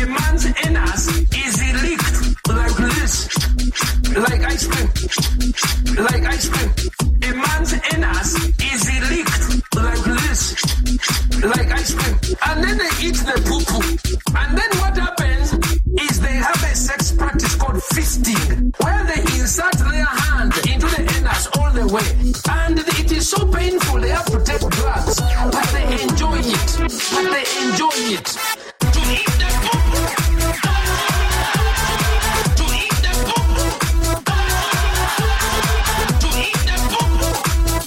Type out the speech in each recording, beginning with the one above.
man's anus is licked like this, like ice cream, like ice cream. A man's anus is licked like this, like ice cream. And then they eat the poo-poo. And then what happens is they have a sex practice called fisting, where they insert their hand into the anus all the way. And it is so painful, they have to take drugs. But they enjoy it. But they enjoy it. To eat the poo-poo. To eat the poo-poo. To eat the poo-poo.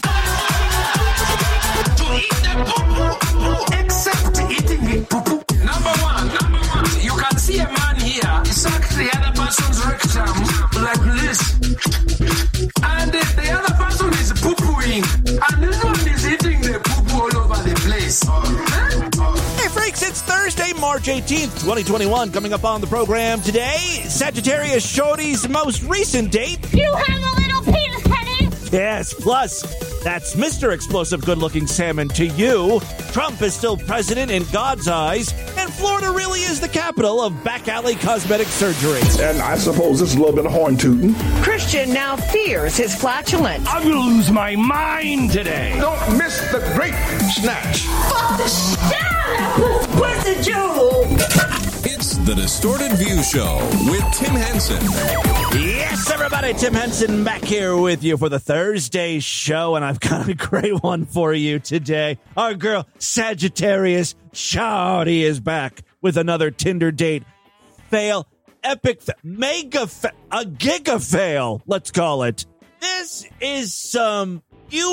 To eat the poo-poo. Except eating the poo-poo. Number one, you can see a man here suck the other person's rectum like this. And the other person is poo-pooing. And this one is eating the poo-poo all over the place. Hey, freaks, it's Thursday, March 18th, 2021. Coming up on the program today, Sagittarius Shorty's most recent date. You have a little penis, Penny! Yes, plus, that's Mr. Explosive Good-Looking Salmon to you. Trump is still president in God's eyes, and Florida really is the capital of back alley cosmetic surgery. And I suppose it's a little bit of horn tooting. Christian now fears his flatulence. I'm going to lose my mind today. Don't miss the great snatch. Fuck the shit out of that pussy Joe! It's the Distorted View Show with Tim Henson. Yes, everybody, Tim Henson back here with you for the Thursday show, and I've got a great one for you today. Our girl Sagittarius Shorty is back with another Tinder date fail, epic, mega, a giga fail, let's call it. This is some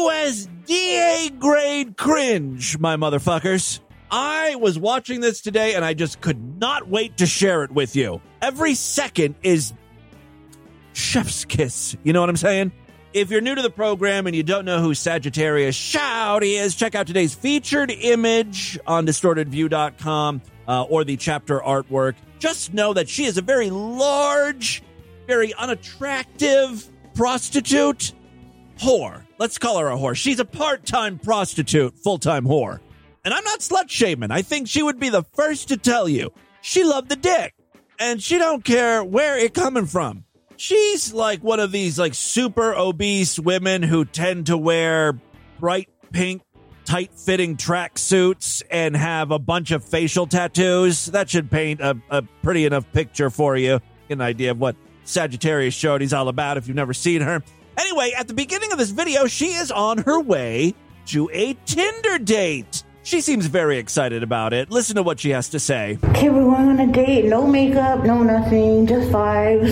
USDA grade cringe, my motherfuckers. I was watching this today, and I just could not wait to share it with you. Every second is chef's kiss. You know what I'm saying? If you're new to the program and you don't know who Sagittarius Shorty is, check out today's featured image on distortedview.com or the chapter artwork. Just know that she is a very large, very unattractive prostitute whore. Let's call her a whore. She's a part-time prostitute, full-time whore. And I'm not slut-shaming. I think she would be the first to tell you she loved the dick. And she don't care where it coming from. She's like one of these like super obese women who tend to wear bright pink, tight-fitting tracksuits and have a bunch of facial tattoos. That should paint a pretty enough picture for you. Get an idea of what Sagittarius Shorty's all about if you've never seen her. Anyway, at the beginning of this video, she is on her way to a Tinder date. She seems very excited about it. Listen to what she has to say. Okay, we're going on a date. No makeup, no nothing, just vibes.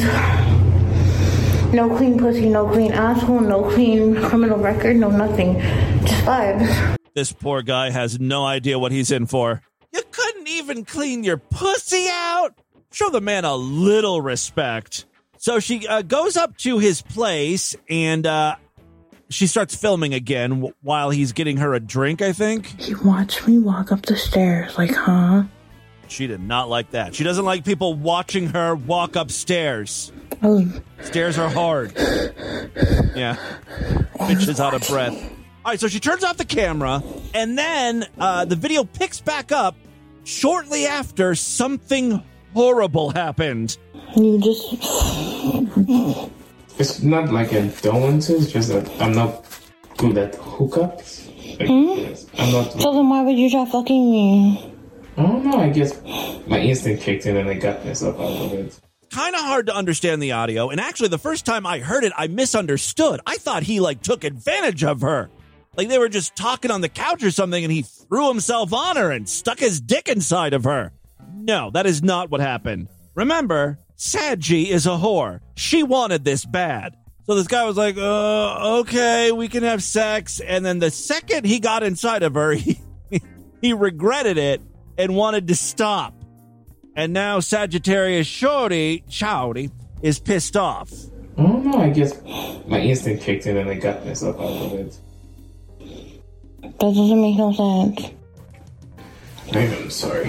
No clean pussy, no clean asshole, no clean criminal record, no nothing. Just vibes. This poor guy has no idea what he's in for. You couldn't even clean your pussy out? Show the man a little respect. So she goes up to his place and she starts filming again while he's getting her a drink, I think. He watched me walk up the stairs, like, huh? She did not like that. She doesn't like people watching her walk upstairs. Stairs are hard. Yeah. Bitch is out of breath. All right, so she turns off the camera, and then the video picks back up shortly after something horrible happened. You just... It's not like I don't want to, it's just that I'm not good at hookups. Like, I'm not... So then why would you try fucking me? I don't know, I guess my instinct kicked in and I got myself out of it. Kind of hard to understand the audio, and actually the first time I heard it, I misunderstood. I thought he, like, took advantage of her. Like they were just talking on the couch or something, and he threw himself on her and stuck his dick inside of her. No, that is not what happened. Remember, Saggy is a whore. She wanted this bad. So this guy was like, okay, we can have sex. And then the second he got inside of her, he regretted it and wanted to stop. And now Sagittarius Shorty is pissed off. I don't know, I guess my instinct kicked in and I got myself out of it. That doesn't make no sense. I'm sorry.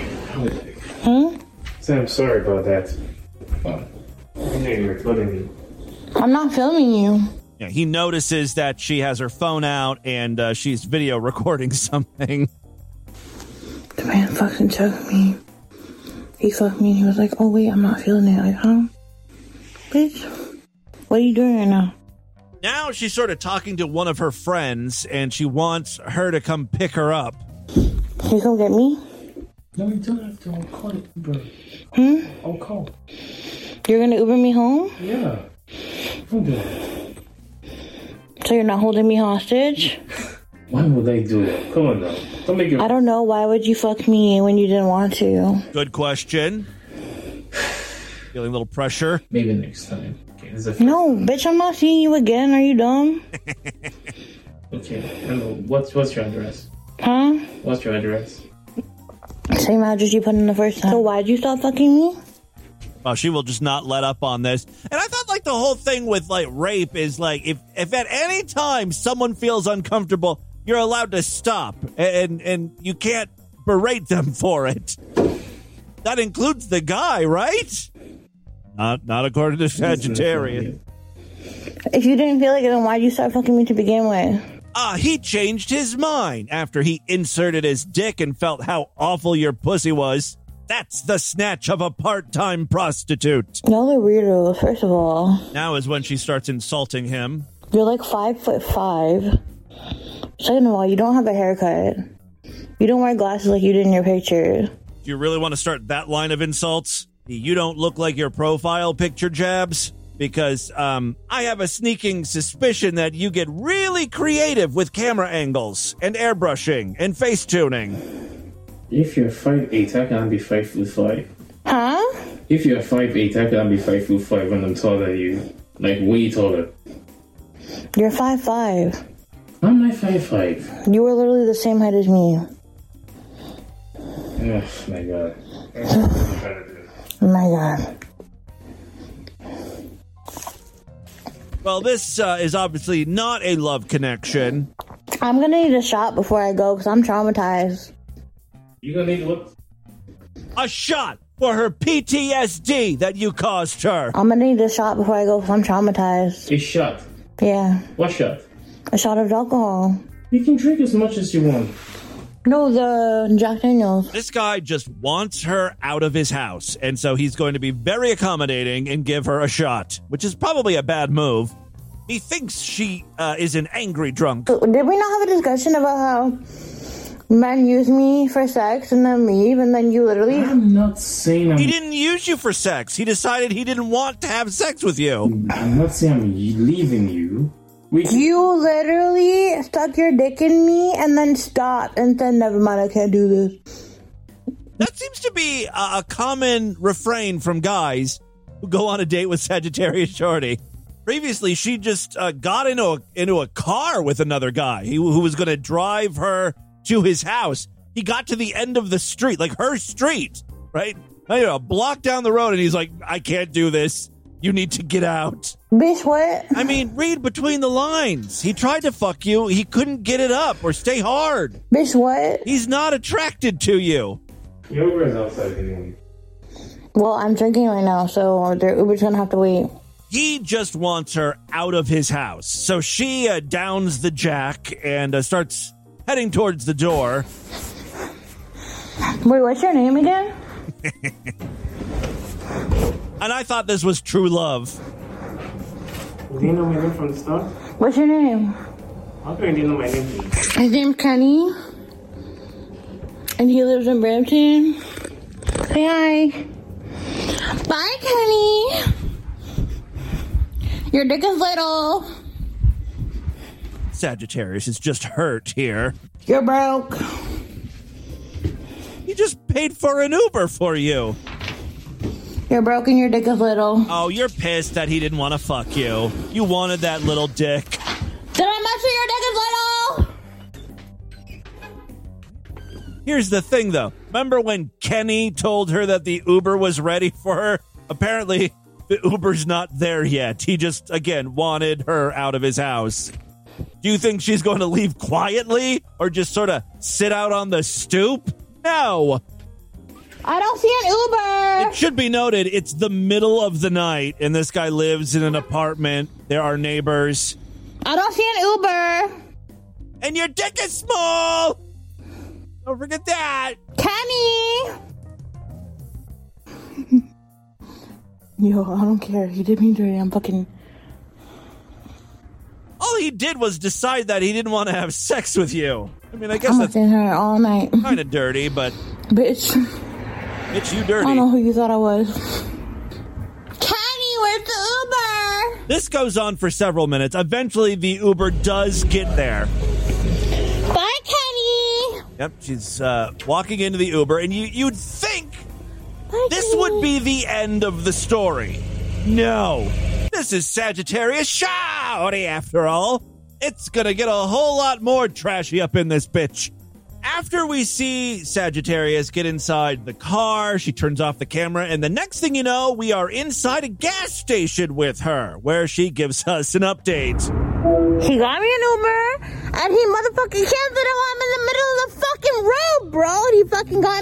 So I'm sorry about that. I know you were filming me. I'm not filming you. Yeah, he notices that she has her phone out and she's video recording something. The man fucking took me. He fucked me and he was like, oh wait, I'm not feeling it. Like, huh? Bitch, what are you doing right now? Now she's sort of talking to one of her friends, and she wants her to come pick her up. Can you come get me? No, you don't have to. I'll call it Uber. I'll call. You're gonna Uber me home? Yeah. Don't do it. So you're not holding me hostage? Why would I do that? Come on now. Don't make it. I don't know. Why would you fuck me when you didn't want to? Good question. Feeling a little pressure? Maybe next time. Okay, no, bitch, I'm not seeing you again. Are you dumb? Okay, hello. What's your address? Huh? What's your address? Same address you put in the first time. So why'd you stop fucking me? Well, she will just not let up on this. And I thought, like, the whole thing with, like, rape is, like, if at any time someone feels uncomfortable, you're allowed to stop. And you can't berate them for it. That includes the guy, right? Not according to Sagittarius. If you didn't feel like it, then why'd you start fucking me to begin with? He changed his mind after he inserted his dick and felt how awful your pussy was. That's the snatch of a part-time prostitute. Y'all are weirdos, first of all. Now is when she starts insulting him. You're like 5'5". Second of all, you don't have a haircut. You don't wear glasses like you did in your picture. Do you really want to start that line of insults? You don't look like your profile picture, Jabs? Because I have a sneaking suspicion that you get really creative with camera angles and airbrushing and face tuning. If you're 5'8", how can I be 5'5"? Huh? If you're 5'8", how can I be 5'5" when I'm taller than you? Like, way taller. You're 5'5". I'm not 5'5". You were literally the same height as me. Oh, my God. Oh, my God. Well, this is obviously not a love connection. I'm gonna need a shot before I go because I'm traumatized. You gonna need what? A shot for her PTSD that you caused her. I'm gonna need a shot before I go because I'm traumatized. A shot? Yeah. What shot? A shot of alcohol. You can drink as much as you want. No, the Jack Daniels. This guy just wants her out of his house, and so he's going to be very accommodating and give her a shot, which is probably a bad move. He thinks she is an angry drunk. Did we not have a discussion about how men use me for sex and then leave, and then you literally... I'm not saying He didn't use you for sex. He decided he didn't want to have sex with you. I'm not saying I'm leaving you. You literally stuck your dick in me and then stopped and said, never mind, I can't do this. That seems to be a common refrain from guys who go on a date with Sagittarius Shorty. Previously, she just got into a car with another guy who was going to drive her to his house. He got to the end of the street, like her street, right? A block down the road, and he's like, I can't do this. You need to get out. Bitch, what? I mean, read between the lines. He tried to fuck you. He couldn't get it up or stay hard. Bitch, what? He's not attracted to you. Your Uber is outside anyway. Well, I'm drinking right now, so their Uber's gonna have to wait. He just wants her out of his house. So she downs the jack and starts heading towards the door. Wait, what's your name again? And I thought this was true love. Do you know my name from the start? What's your name? How can you know my name? His name's Kenny. And he lives in Brampton. Say hi. Bye, Kenny. Your dick is little. Sagittarius is just hurt here. You're broke. He just paid for an Uber for you. You're broke and your dick is little. Oh, you're pissed that he didn't want to fuck you. You wanted that little dick. Did I mention your dick is little? Here's the thing, though. Remember when Kenny told her that the Uber was ready for her? Apparently, the Uber's not there yet. He just, again, wanted her out of his house. Do you think she's going to leave quietly or just sort of sit out on the stoop? No. I don't see an Uber. It should be noted, it's the middle of the night, and this guy lives in an apartment. There are neighbors. I don't see an Uber. And your dick is small. Don't forget that. Kenny. Yo, I don't care. He did me dirty. I'm fucking... All he did was decide that he didn't want to have sex with you. I mean, I guess I'm that's in her all night. kind of dirty, but... Bitch. It's you I dirty. don't know who you thought I was. Kenny, where's the Uber? This goes on for several minutes. Eventually, the Uber does get there. Bye, Kenny. Yep, she's walking into the Uber, and you'd think Bye, this Kenny. would be the end of the story. No. This is Sagittarius Shouty, after all. It's gonna get a whole lot more trashy up in this bitch. After we see Sagittarius get inside the car, she turns off the camera, and the next thing you know, we are inside a gas station with her, where she gives us an update. He got me an Uber, and he motherfucking canceled it while I'm in the middle of the fucking road, bro. He fucking got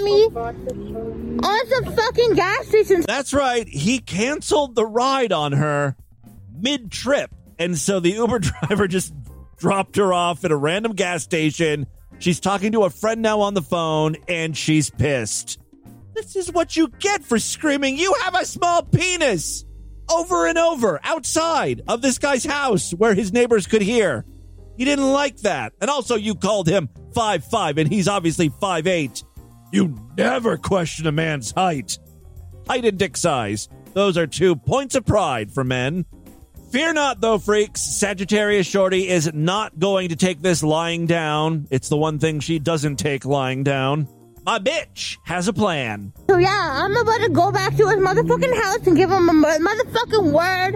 me on some fucking gas station. That's right. He canceled the ride on her mid-trip, and so the Uber driver just dropped her off at a random gas station. She's talking to a friend now on the phone, and she's pissed. This is what you get for screaming, "You have a small penis!" over and over outside of this guy's house where his neighbors could hear. He didn't like that. And also, you called him 5'5", and he's obviously 5'8". You never question a man's height. Height and dick size. Those are 2 points of pride for men. Fear not, though, freaks. Sagittarius Shorty is not going to take this lying down. It's the one thing she doesn't take lying down. My bitch has a plan. So yeah, I'm about to go back to his motherfucking house and give him a motherfucking word.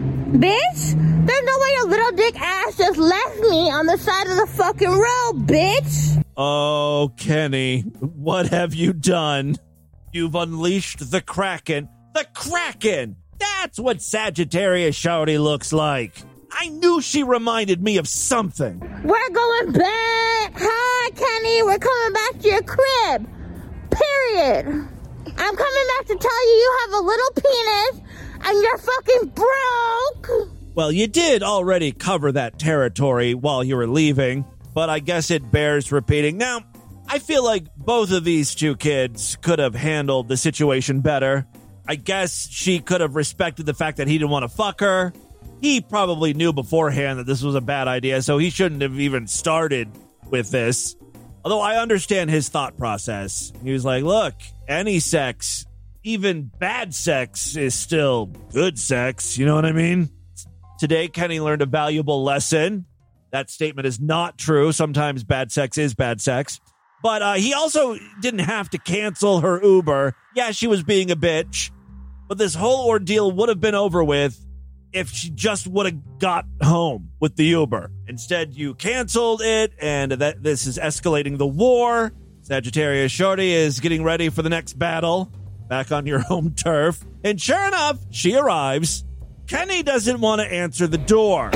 Bitch, there's no way your little dick ass just left me on the side of the fucking road, bitch. Oh, Kenny, what have you done? You've unleashed the Kraken. The Kraken! That's what Sagittarius Shorty looks like. I knew she reminded me of something. We're going back. Hi, Kenny. We're coming back to your crib. Period. I'm coming back to tell you have a little penis and you're fucking broke. Well, you did already cover that territory while you were leaving, but I guess it bears repeating. Now, I feel like both of these two kids could have handled the situation better. I guess she could have respected the fact that he didn't want to fuck her. He probably knew beforehand that this was a bad idea, so he shouldn't have even started with this. Although I understand his thought process. He was like, look, any sex, even bad sex, is still good sex. You know what I mean? Today, Kenny learned a valuable lesson. That statement is not true. Sometimes bad sex is bad sex. But he also didn't have to cancel her Uber. Yeah, she was being a bitch. But this whole ordeal would have been over with if she just would have got home with the Uber. Instead, you canceled it, and this is escalating the war. Sagittarius Shorty is getting ready for the next battle back on your home turf. And sure enough, she arrives. Kenny doesn't want to answer the door.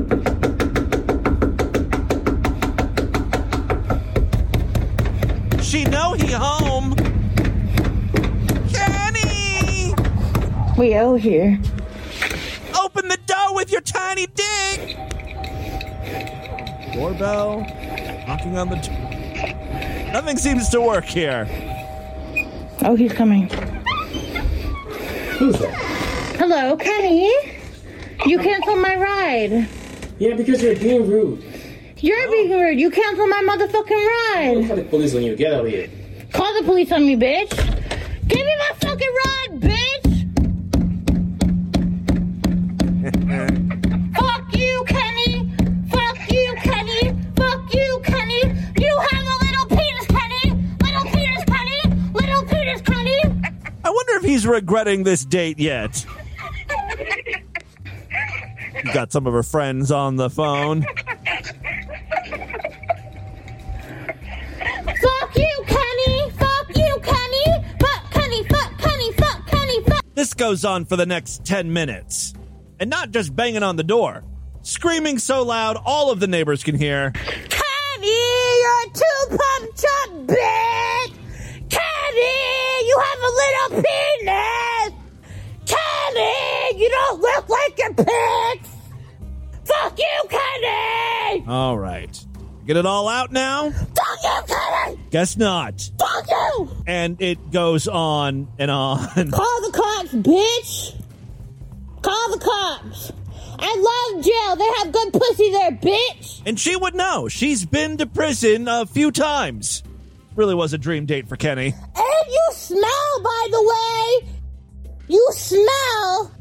She know he home. Kenny! We out here. Open the door with your tiny dick! Doorbell. Knocking on the door. Nothing seems to work here. Oh, he's coming. Who's that? Hello, Kenny. You canceled my ride. Yeah, because you're being rude. You're being rude. You canceled my motherfucking I'll ride. call the police on you. Get out of here. Call the police on me, bitch. Give me my fucking ride, bitch. Fuck you, Kenny. Fuck you, Kenny. Fuck you, Kenny. You have a little penis, Kenny. Little penis, Kenny. Little penis, Kenny. I wonder if he's regretting this date yet. Got some of her friends on the phone. Fuck you, Kenny. Fuck you, Kenny. Fuck Kenny. Fuck Kenny. Fuck Kenny. Fuck. This goes on for the next 10 minutes. And not just banging on the door. Screaming so loud all of the neighbors can hear. Kenny, you're too pumped up, bitch. Kenny, you have a little penis. Kenny, you don't look like your pics. Fuck you, Kenny. All right. Get it all out now? Fuck you, Kenny. Guess not. Fuck you. And it goes on and on. Call the cops, bitch. Call the cops. I love jail. They have good pussy there, bitch. And she would know. She's been to prison a few times. Really was a dream date for Kenny. And you smell, by the way. You smell.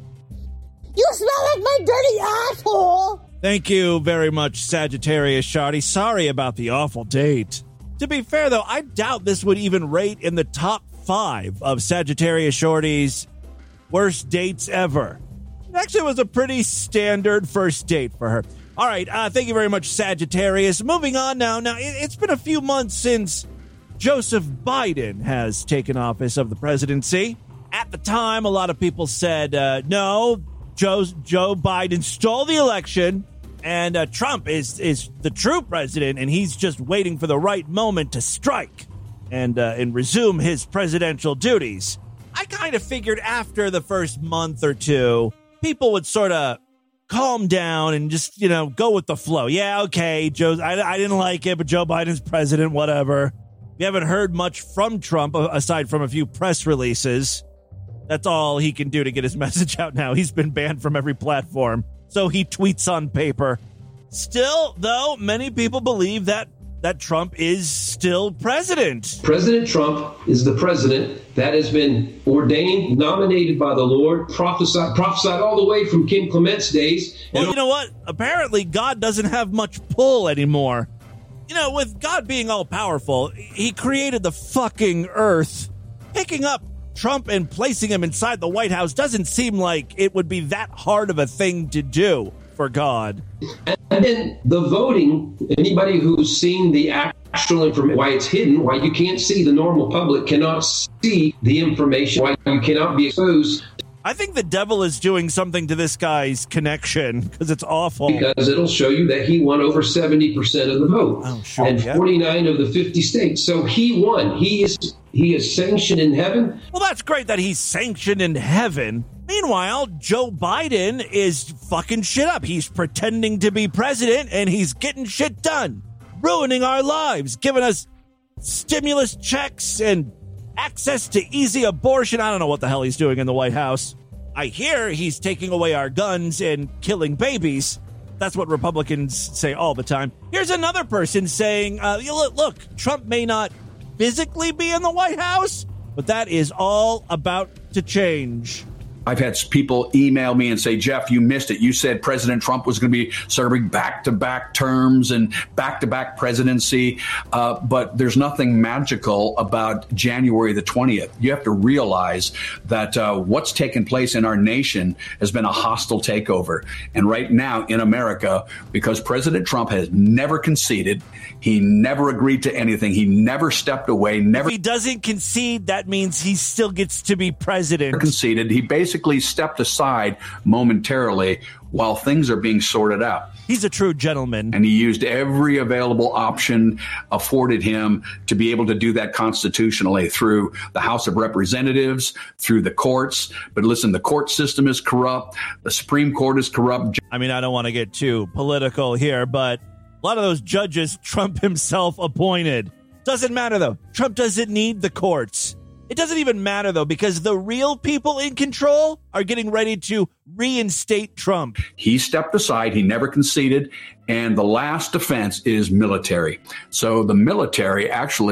You smell like my dirty asshole. Thank you very much, Sagittarius Shardy. Sorry about the awful date. To be fair, though, I doubt this would even rate in the top 5 of Sagittarius Shorty's worst dates ever. It actually was a pretty standard first date for her. All right, thank you very much, Sagittarius. Moving on now. Now, it's been a few months since Joseph Biden has taken office of the presidency. At the time, a lot of people said, no, Joe Biden stole the election, and Trump is the true president, and he's just waiting for the right moment to strike and resume his presidential duties. I kind of figured after the first month or two, people would sort of calm down and just, go with the flow. Yeah, okay, I didn't like it, but Joe Biden's president, whatever. We haven't heard much from Trump aside from a few press releases. That's all he can do to get his message out now. He's been banned from every platform, so he tweets on paper. Still, though, many people believe that Trump is still president. President Trump is the president that has been ordained, nominated by the Lord, prophesied all the way from King Clement's days. Well, you know what? Apparently, God doesn't have much pull anymore. With God being all powerful, he created the fucking earth. Picking up Trump and placing him inside the White House doesn't seem like it would be that hard of a thing to do for God. And then the voting, anybody who's seen the actual information, why it's hidden, why you can't see, the normal public cannot see the information, why you cannot be exposed. I think the devil is doing something to this guy's connection because it's awful. Because it'll show you that he won over 70% of the vote. Oh, sure, and yeah. 49 of the 50 states. So he won. He is sanctioned in heaven. Well, that's great that he's sanctioned in heaven. Meanwhile, Joe Biden is fucking shit up. He's pretending to be president and he's getting shit done, ruining our lives, giving us stimulus checks and access to easy abortion. I don't know what the hell he's doing in the White House. I hear he's taking away our guns and killing babies. That's what Republicans say all the time. Here's another person saying, look, Trump may not physically be in the White House, but that is all about to change. I've had people email me and say, Jeff, you missed it. You said President Trump was going to be serving back-to-back terms and back-to-back presidency. But there's nothing magical about January the 20th. You have to realize that what's taken place in our nation has been a hostile takeover. And right now in America, because President Trump has never conceded, he never agreed to anything. He never stepped away. Never. If he doesn't concede, that means he still gets to be president. Conceded. He basically stepped aside momentarily while things are being sorted out. He's a true gentleman. And he used every available option afforded him to be able to do that constitutionally through the House of Representatives, through the courts. But listen, the court system is corrupt. The Supreme Court is corrupt. I mean, I don't want to get too political here, but a lot of those judges Trump himself appointed. Doesn't matter, though. Trump doesn't need the courts. It doesn't even matter, though, because the real people in control are getting ready to reinstate Trump. He stepped aside. He never conceded. And the last defense is military. So the military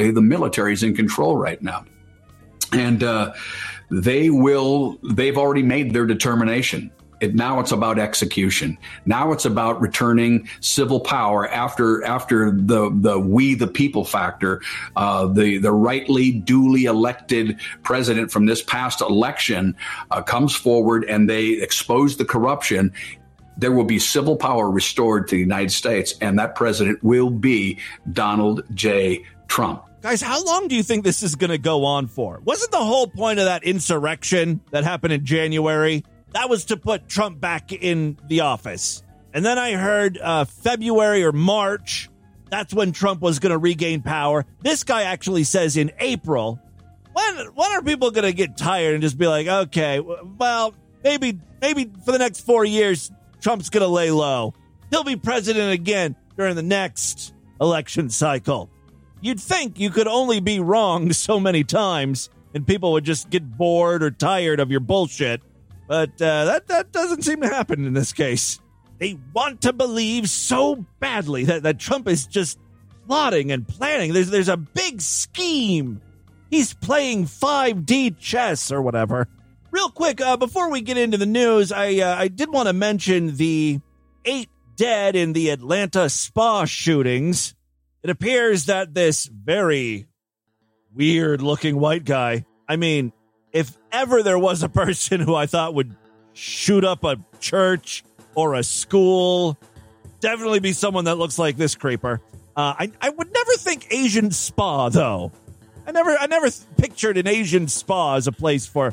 is in control right now. And they've already made their determination. Now it's about execution. Now it's about returning civil power after the we the people factor. The rightly duly elected president from this past election comes forward and they expose the corruption. There will be civil power restored to the United States, and that president will be Donald J. Trump. Guys, how long do you think this is going to go on for? Wasn't the whole point of that insurrection that happened in January? That was to put Trump back in the office. And then I heard February or March, that's when Trump was going to regain power. This guy actually says in April. When are people going to get tired and just be like, okay, well, maybe for the next 4 years, Trump's going to lay low. He'll be president again during the next election cycle. You'd think you could only be wrong so many times and people would just get bored or tired of your bullshit. But that doesn't seem to happen in this case. They want to believe so badly that Trump is just plotting and planning. There's a big scheme. He's playing 5D chess or whatever. Real quick, before we get into the news, I did want to mention the 8 dead in the Atlanta spa shootings. It appears that this very weird-looking white guy, I mean, if ever there was a person who I thought would shoot up a church or a school, definitely be someone that looks like this creeper. I would never think Asian spa, though. I never pictured an Asian spa as a place for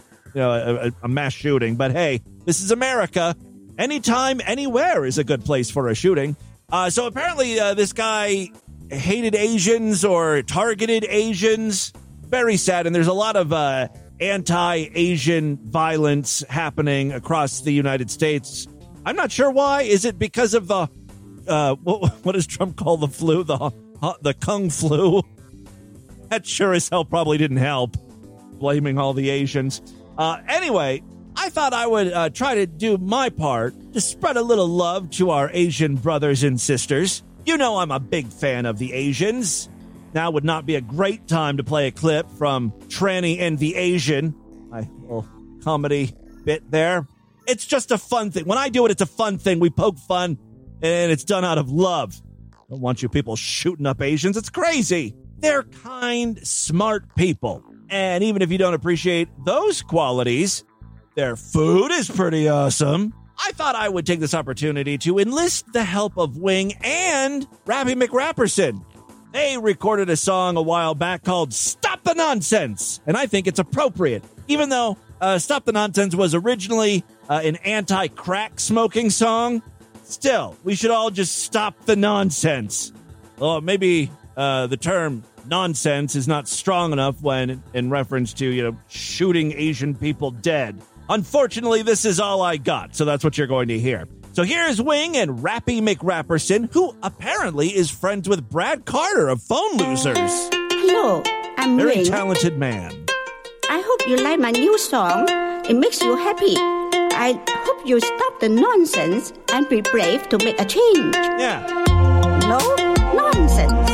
a mass shooting. But hey, this is America. Anytime, anywhere is a good place for a shooting. So apparently this guy hated Asians or targeted Asians. Very sad. And there's a lot of anti-Asian violence happening across the United States. I'm not sure why. Is it because of the what does Trump call the flu? The Kung flu? That sure as hell probably didn't help, blaming all the Asians. Anyway, I thought I would try to do my part to spread a little love to our Asian brothers and sisters. You know I'm a big fan of the Asians. Now would not be a great time to play a clip from Tranny and the Asian, my little comedy bit there. It's just a fun thing. When I do it, it's a fun thing. We poke fun, and it's done out of love. I don't want you people shooting up Asians. It's crazy. They're kind, smart people. And even if you don't appreciate those qualities, their food is pretty awesome. I thought I would take this opportunity to enlist the help of Wing and Rappy McRapperson. They recorded a song a while back called Stop the Nonsense, and I think it's appropriate. Even though Stop the Nonsense was originally an anti-crack smoking song, still, we should all just stop the nonsense. Well, maybe the term nonsense is not strong enough when in reference to, shooting Asian people dead. Unfortunately, this is all I got, so that's what you're going to hear. So here's Wing and Rappy McRapperson, who apparently is friends with Brad Carter of Phone Losers. Hello, I'm Very Wing. talented man. I hope you like my new song. It makes you happy. I hope you stop the nonsense and be brave to make a change. Yeah. No nonsense.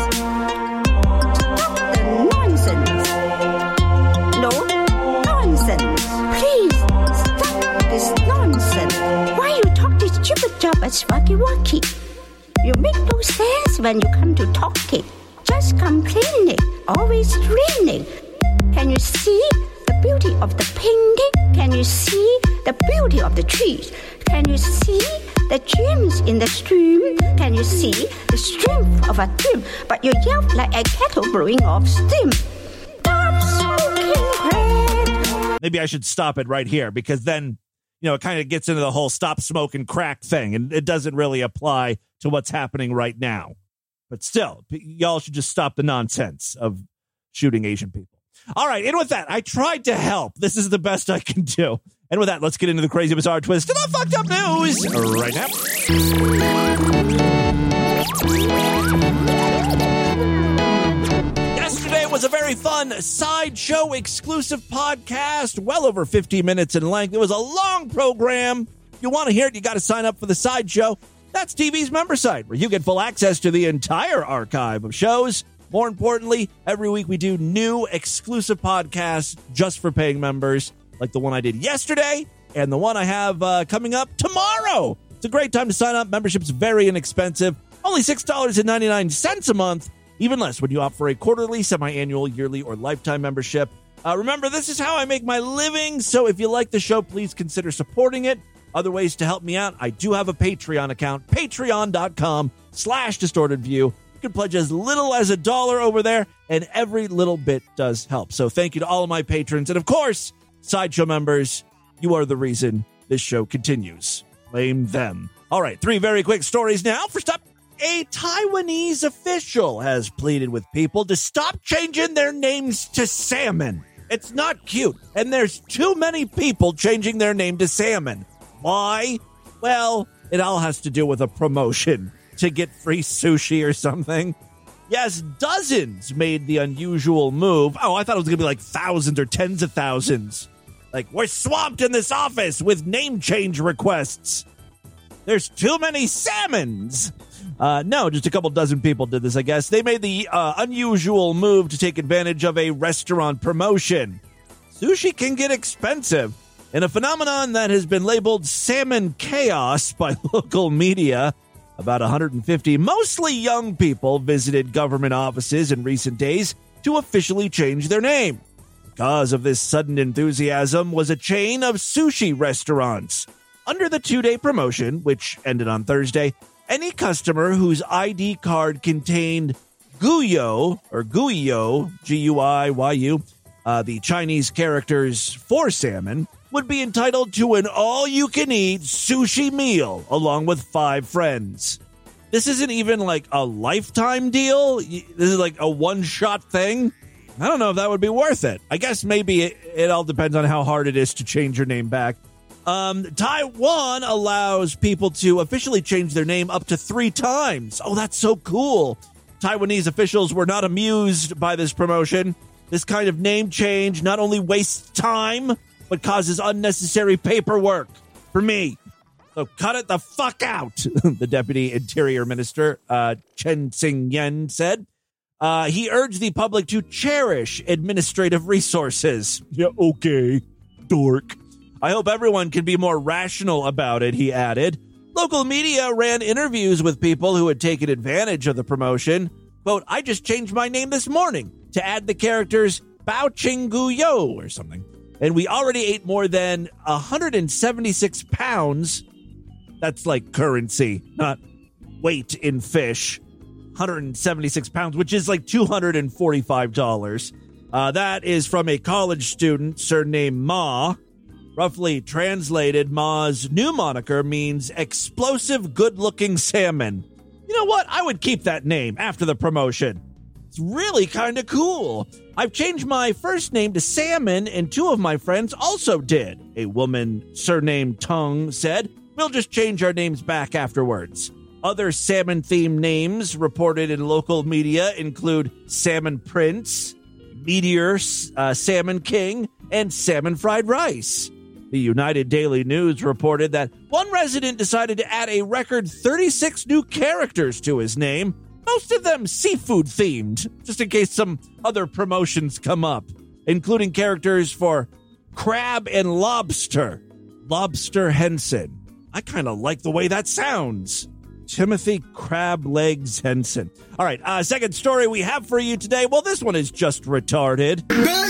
Stop the nonsense. No nonsense. Please stop this nonsense. Why you talk this stupid job as wacky? You make no sense when you come to talking. Just complaining, always raining. Can you see the beauty of the painting? Can you see the beauty of the trees? Can you see the gems in the stream? Can you see the strength of a dream? But you yell like a kettle blowing off steam. Stop smoking crack. Maybe I should stop it right here because then, it kind of gets into the whole stop smoking crack thing, and it doesn't really apply to what's happening right now. But still, y'all should just stop the nonsense of shooting Asian people. All right, and with that, I tried to help. This is the best I can do. And with that, let's get into the crazy, bizarre twist and the fucked up news right now. Yesterday was a very fun Sideshow exclusive podcast, well over 50 minutes in length. It was a long program. If you want to hear it, you got to sign up for the Sideshow. That's TV's member site, where you get full access to the entire archive of shows. More importantly, every week we do new exclusive podcasts just for paying members, like the one I did yesterday and the one I have coming up tomorrow. It's a great time to sign up. Membership's very inexpensive, only $6.99 a month, even less when you opt for a quarterly, semi-annual, yearly, or lifetime membership. Remember, this is how I make my living, so if you like the show, please consider supporting it. Other ways to help me out, I do have a Patreon account, patreon.com/distortedview. You can pledge as little as $1 over there, and every little bit does help. So thank you to all of my patrons. And of course, Sideshow members, you are the reason this show continues. Blame them. All right, 3 very quick stories now. First up, a Taiwanese official has pleaded with people to stop changing their names to Salmon. It's not cute, and there's too many people changing their name to Salmon. Why? Well, it all has to do with a promotion to get free sushi or something. Yes, dozens made the unusual move. Oh, I thought it was going to be like thousands or tens of thousands. Like, we're swamped in this office with name change requests. There's too many salmons. No, just a couple dozen people did this, I guess. They made the unusual move to take advantage of a restaurant promotion. Sushi can get expensive, in a phenomenon that has been labeled salmon chaos by local media. About 150 mostly young people visited government offices in recent days to officially change their name. The cause of this sudden enthusiasm was a chain of sushi restaurants. Under the 2-day promotion, which ended on Thursday, any customer whose ID card contained Guiyou, Guiyou, the Chinese characters for salmon, would be entitled to an all-you-can-eat sushi meal along with 5 friends. This isn't even like a lifetime deal. This is like a one-shot thing. I don't know if that would be worth it. I guess maybe it all depends on how hard it is to change your name back. Taiwan allows people to officially change their name up to 3 times. Oh, that's so cool. Taiwanese officials were not amused by this promotion. This kind of name change not only wastes time, but causes unnecessary paperwork for me. So cut it the fuck out, the Deputy Interior Minister, Chen Xing-yen, said. He urged the public to cherish administrative resources. Yeah, okay, dork. I hope everyone can be more rational about it, he added. Local media ran interviews with people who had taken advantage of the promotion. Quote, I just changed my name this morning to add the characters Bao Ching Guiyou or something. And we already ate more than 176 pounds. That's like currency, not weight in fish. 176 pounds, which is like $245. That is from a college student surnamed Ma. Roughly translated, Ma's new moniker means explosive, good-looking salmon. You know what? I would keep that name after the promotion. It's really kind of cool. I've changed my first name to Salmon, and 2 of my friends also did. A woman surnamed Tung said, we'll just change our names back afterwards. Other salmon-themed names reported in local media include Salmon Prince, Meteor Salmon King, and Salmon Fried Rice. The United Daily News reported that one resident decided to add a record 36 new characters to his name, most of them seafood-themed, just in case some other promotions come up, including characters for Crab and Lobster, Lobster Henson. I kind of like the way that sounds. Timothy Crab Legs Henson. All right, second story we have for you today. Well, this one is just retarded.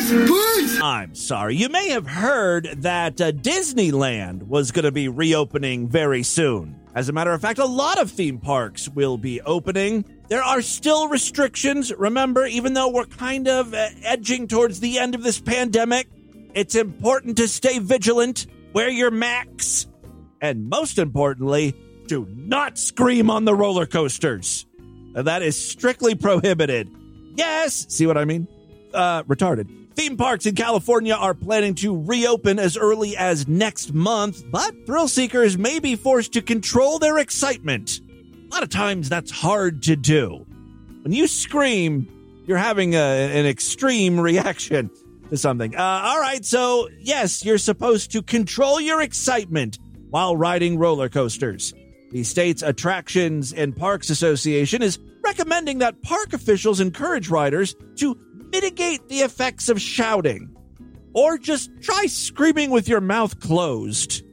I'm sorry. You may have heard that Disneyland was going to be reopening very soon. As a matter of fact, a lot of theme parks will be opening. There are still restrictions. Remember, even though we're kind of edging towards the end of this pandemic, it's important to stay vigilant, wear your masks, and most importantly, do not scream on the roller coasters. That is strictly prohibited. Yes, see what I mean? Retarded. Theme parks in California are planning to reopen as early as next month, but thrill seekers may be forced to control their excitement. A lot of times that's hard to do. When you scream, you're having an extreme reaction to something. All right, so yes, you're supposed to control your excitement while riding roller coasters. The state's Attractions and Parks Association is recommending that park officials encourage riders to mitigate the effects of shouting, or just try screaming with your mouth closed.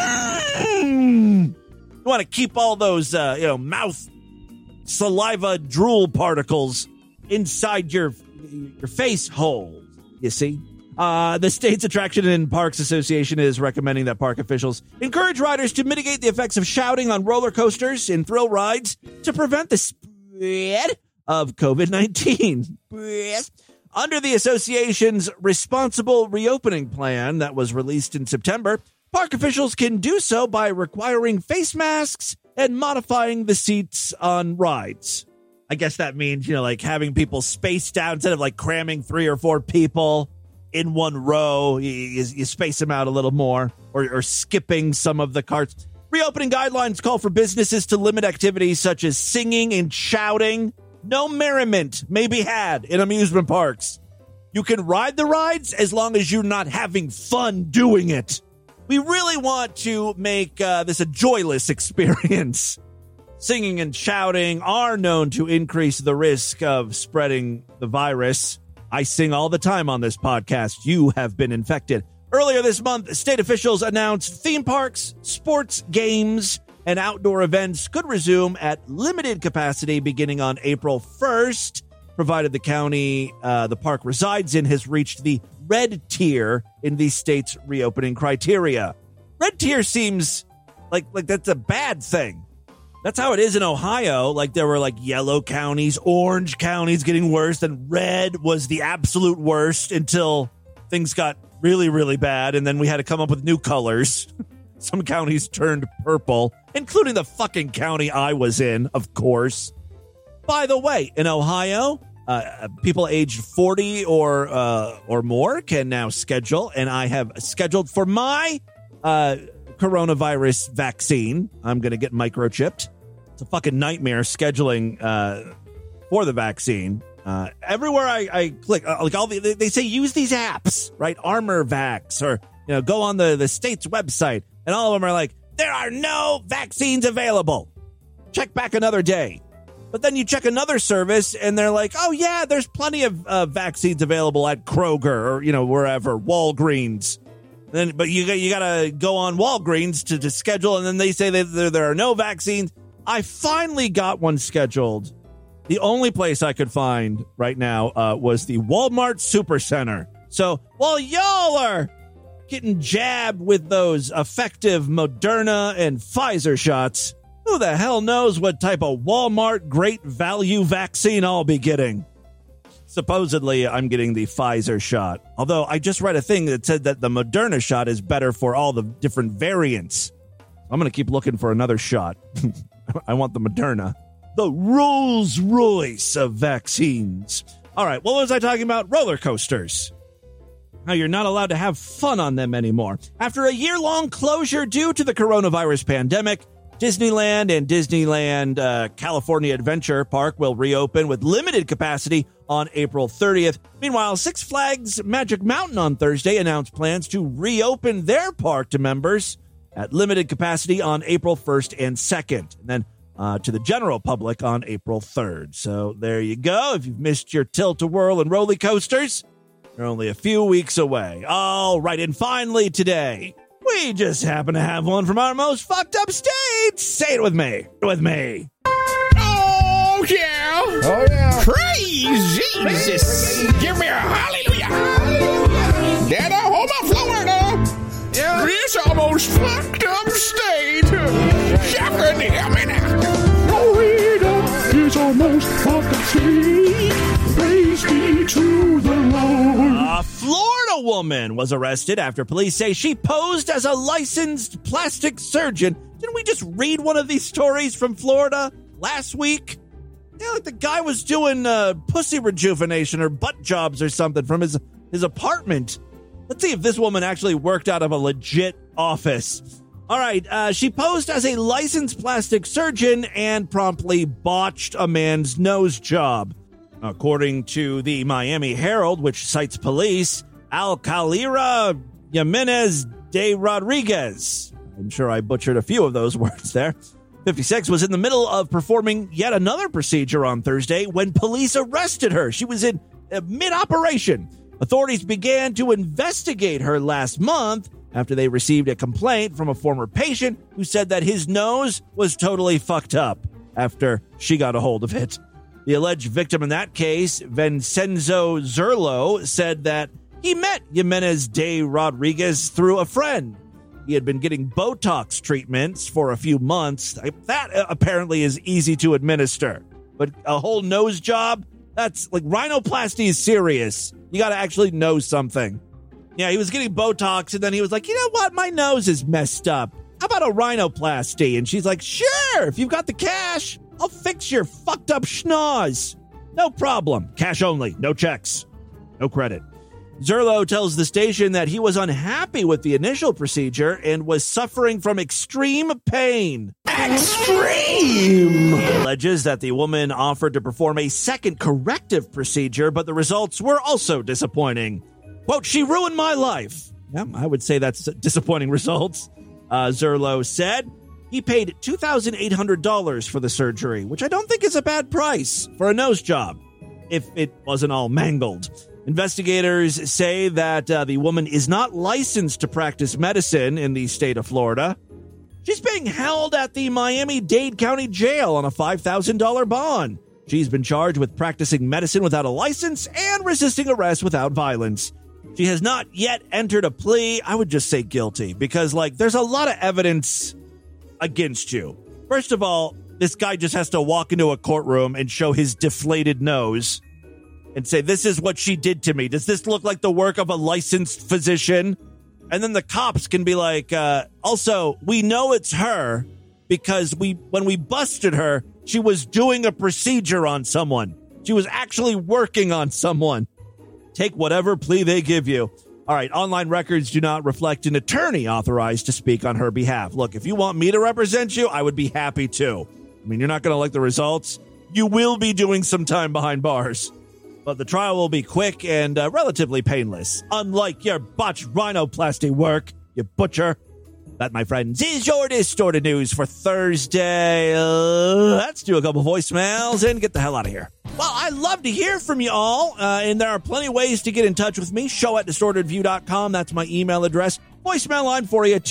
You want to keep all those, mouth saliva drool particles inside your face hole, you see? The state's Attraction and Parks Association is recommending that park officials encourage riders to mitigate the effects of shouting on roller coasters and thrill rides to prevent the spread of COVID-19. Under the association's responsible reopening plan that was released in September, park officials can do so by requiring face masks and modifying the seats on rides. I guess that means, like having people spaced out instead of like cramming 3 or 4 people in one row. You space them out a little more, or skipping some of the carts. Reopening guidelines call for businesses to limit activities such as singing and shouting. No merriment may be had in amusement parks. You can ride the rides as long as you're not having fun doing it. We really want to make this a joyless experience. Singing and shouting are known to increase the risk of spreading the virus. I sing all the time on this podcast. You have been infected. Earlier this month, state officials announced theme parks, sports, games, and outdoor events could resume at limited capacity beginning on April 1st, provided the county the park resides in has reached the red tier in the state's reopening criteria. Red tier seems like that's a bad thing. That's how it is in Ohio. Like there were like yellow counties, orange counties getting worse, and red was the absolute worst until things got really, really bad, and then we had to come up with new colors. Some counties turned purple, including the fucking county I was in, of course. By the way, in Ohio, people aged 40 or more can now schedule, and I have scheduled for my coronavirus vaccine. I'm going to get microchipped. It's a fucking nightmare scheduling for the vaccine. Everywhere I click, they say use these apps, right? Armor Vax, or go on the state's website, and all of them are like, there are no vaccines available. Check back another day. But then you check another service, and they're like, oh yeah, there's plenty of vaccines available at Kroger or wherever, Walgreens. But you gotta go on Walgreens to schedule, and then they say that there are no vaccines. I finally got one scheduled. The only place I could find right now was the Walmart Supercenter. So while y'all are getting jabbed with those effective Moderna and Pfizer shots, who the hell knows what type of Walmart great value vaccine I'll be getting? Supposedly, I'm getting the Pfizer shot. Although I just read a thing that said that the Moderna shot is better for all the different variants. I'm going to keep looking for another shot. I want the Moderna. The Rolls Royce of vaccines. All right, what was I talking about? Roller coasters. Now, you're not allowed to have fun on them anymore. After a year-long closure due to the coronavirus pandemic, Disneyland and Disneyland California Adventure Park will reopen with limited capacity on April 30th. Meanwhile, Six Flags Magic Mountain on Thursday announced plans to reopen their park to members at limited capacity on April 1st and 2nd. And then to the general public on April 3rd. So there you go. If you've missed your tilt-a-whirl and roller coasters, they're only a few weeks away. All right, and finally today, we just happen to have one from our most fucked up state. Say it with me. With me. Oh, yeah. Oh, yeah. Praise Jesus. Give me a hallelujah. Down Oklahoma, Florida. Yeah. This almost fucked up state. Y'all can hear me now. Florida is almost fucked up state. Praise be to the Lord. A Florida woman was arrested after police say she posed as a licensed plastic surgeon. Didn't we just read one of these stories from Florida last week? Yeah, like the guy was doing pussy rejuvenation or butt jobs or something from his apartment. Let's see if this woman actually worked out of a legit office. All right, she posed as a licensed plastic surgeon and promptly botched a man's nose job. According to the Miami Herald, which cites police, Alcalira Jimenez de Rodriguez, I'm sure I butchered a few of those words there, 56, was in the middle of performing yet another procedure on Thursday when police arrested her. She was in mid-operation. Authorities began to investigate her last month after they received a complaint from a former patient who said that his nose was totally fucked up after she got a hold of it. The alleged victim in that case, Vincenzo Zerlo, said that he met Jimenez de Rodriguez through a friend. He had been getting Botox treatments for a few months. That apparently is easy to administer. But a whole nose job? That's like rhinoplasty is serious. You got to actually know something. Yeah, he was getting Botox, and then he was like, you know what? My nose is messed up. How about a rhinoplasty? And she's like, sure, if you've got the cash, I'll fix your fucked up schnoz. No problem. Cash only. No checks. No credit. Zerlo tells the station that he was unhappy with the initial procedure and was suffering from extreme pain. Extreme! He alleges that the woman offered to perform a second corrective procedure, but the results were also disappointing. Quote, she ruined my life. Yeah, I would say that's disappointing results. Zerlo said he paid $2,800 for the surgery, which I don't think is a bad price for a nose job, if it wasn't all mangled. Investigators say that the woman is not licensed to practice medicine in the state of Florida. She's being held at the Miami-Dade County Jail on a $5,000 bond. She's been charged with practicing medicine without a license and resisting arrest without violence. She has not yet entered a plea. I would just say guilty because, there's a lot of evidence against you. First of all, this guy just has to walk into a courtroom and show his deflated nose and say, this is what she did to me. Does this look like the work of a licensed physician? And then the cops can be like, also, we know it's her because when we busted her, she was doing a procedure on someone. She was actually working on someone. Take whatever plea they give you. All right, online records do not reflect an attorney authorized to speak on her behalf. Look, if you want me to represent you, I would be happy to. I mean, you're not going to like the results. You will be doing some time behind bars. But the trial will be quick and relatively painless. Unlike your botched rhinoplasty work, you butcher. That, my friends, is your distorted news for Thursday. Let's do a couple voicemails and get the hell out of here. Well, I love to hear from you all, and there are plenty of ways to get in touch with me. show@distortedview.com. That's my email address. Voicemail line for you,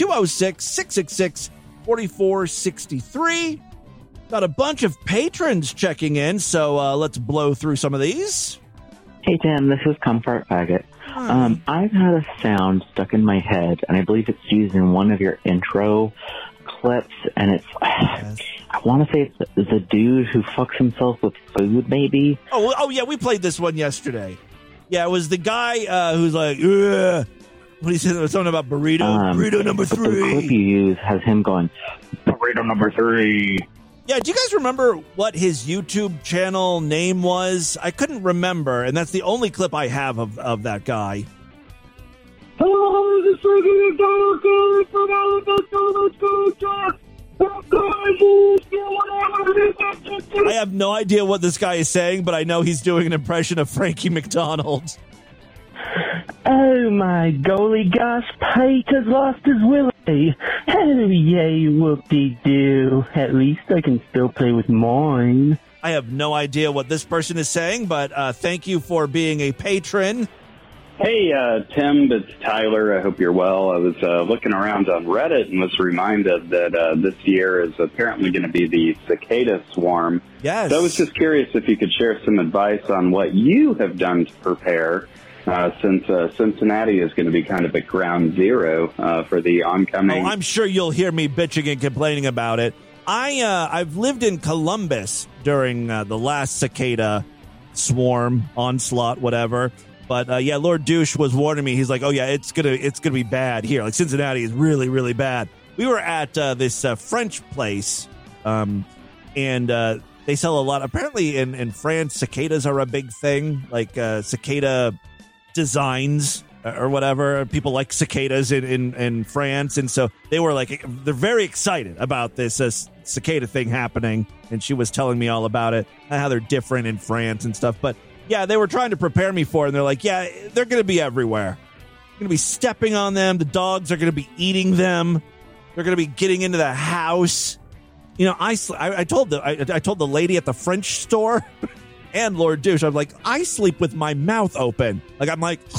206-666-4463. Got a bunch of patrons checking in, so let's blow through some of these. Hey, Tim, this is Comfort Faggot. I've had a sound stuck in my head, and I believe it's used in one of your intro clips, and it's, I want to say it's the dude who fucks himself with food, maybe? Oh, yeah, we played this one yesterday. Yeah, it was the guy who's like, ugh. What he said, there was something about burrito. Burrito number 3. But the clip you use has him going, burrito number 3. Yeah, do you guys remember what his YouTube channel name was? I couldn't remember, and that's the only clip I have of that guy. I have no idea what this guy is saying, but I know he's doing an impression of Frankie McDonald. Oh my golly gosh, Pete has lost his willy. Oh yay, whoop-de-doo. At least I can still play with mine. I have no idea what this person is saying, but thank you for being a patron. Hey, Tim, it's Tyler. I hope you're well. I was looking around on Reddit and was reminded that this year is apparently going to be the cicada swarm. Yes. So I was just curious if you could share some advice on what you have done to prepare, since Cincinnati is going to be kind of at ground zero for the oncoming. Oh, I'm sure you'll hear me bitching and complaining about it. I've lived in Columbus during the last cicada swarm, onslaught, whatever. But yeah, Lord Douche was warning me. He's like, "Oh yeah, it's gonna be bad here. Like Cincinnati is really, really bad." We were at this French place, and they sell a lot. Apparently, in France, cicadas are a big thing. Like cicada designs or whatever. People like cicadas in France, and so they were like, they're very excited about this cicada thing happening. And she was telling me all about it, how they're different in France and stuff, but. Yeah, they were trying to prepare me for it, and they're like, yeah, they're going to be everywhere. You're going to be stepping on them. The dogs are going to be eating them. They're going to be getting into the house. You know, I told the lady at the French store and Lord Douche, I'm like, I sleep with my mouth open. Like, I'm like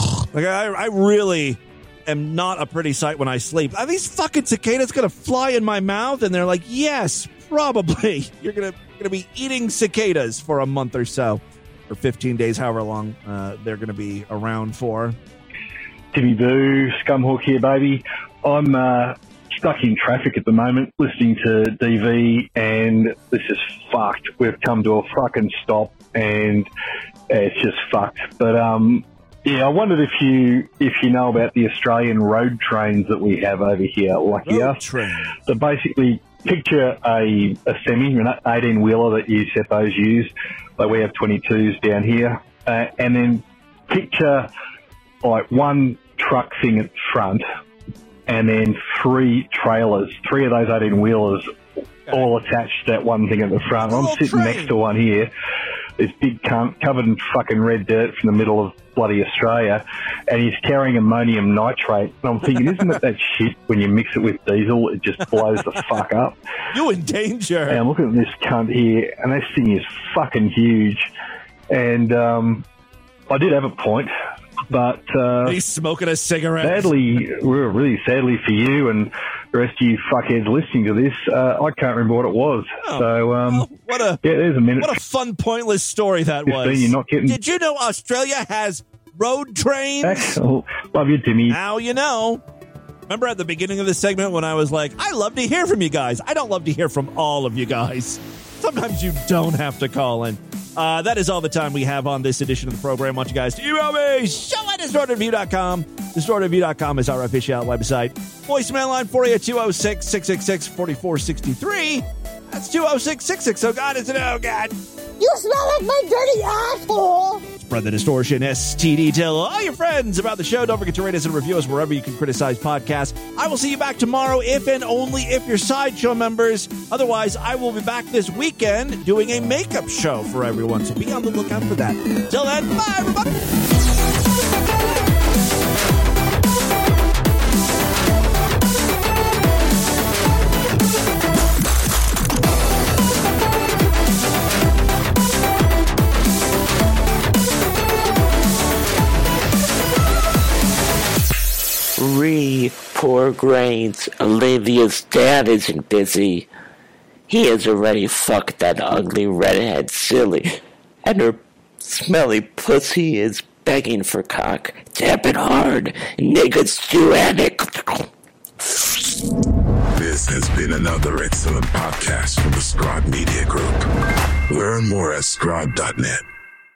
I really am not a pretty sight when I sleep. Are these fucking cicadas going to fly in my mouth? And they're like, yes, probably. You're going to be eating cicadas for a month or so. For 15 days, however long they're going to be around for. Timmy Boo, Scumhawk here, baby. I'm stuck in traffic at the moment, listening to DV, and this is fucked. We've come to a fucking stop, and it's just fucked. But yeah, I wondered if you know about the Australian road trains that we have over here. Lucky us. So basically, picture a semi, an 18-wheeler that you suppose use. Like we have 22s down here. And then picture like one truck thing at the front and then 3 trailers, 3 of those 18-wheelers all attached to that one thing at the front. I'm sitting next to one here, this big cunt covered in fucking red dirt from the middle of bloody Australia, and he's carrying ammonium nitrate. And I'm thinking, isn't it that shit when you mix it with diesel, it just blows the fuck up? You in danger. And I'm looking at this cunt here, and this thing is fucking huge. And I did have a point, but he's smoking a cigarette. Really sadly for you and the rest of you fuckheads listening to this, I can't remember what it was. There's a minute. What a fun, pointless story that was. You're not getting... Did you know Australia has road trains? Love you, Timmy. Now you know. Remember at the beginning of the segment when I was like, I love to hear from you guys. I don't love to hear from all of you guys. Sometimes you don't have to call in. That is all the time we have on this edition of the program. I want you guys to email me, show@distortedview.com. Distortedview.com is our official website. Voicemail line for you, 206-666-4463. That's 206-66. Oh, God, it's an oh, God. You smell like my dirty asshole. Spread the distortion, STD. Tell all your friends about the show. Don't forget to rate us and review us wherever you can criticize podcasts. I will see you back tomorrow if and only if you're Sideshow members. Otherwise, I will be back this weekend doing a makeup show for everyone. So be on the lookout for that. Till then, bye, everybody. Poor grains. Olivia's dad isn't busy. He has already fucked that ugly redhead silly, and her smelly pussy is begging for cock. Tap it hard, niggas do it. This has been another excellent podcast from the Scribe Media Group. Learn more at scribe.net.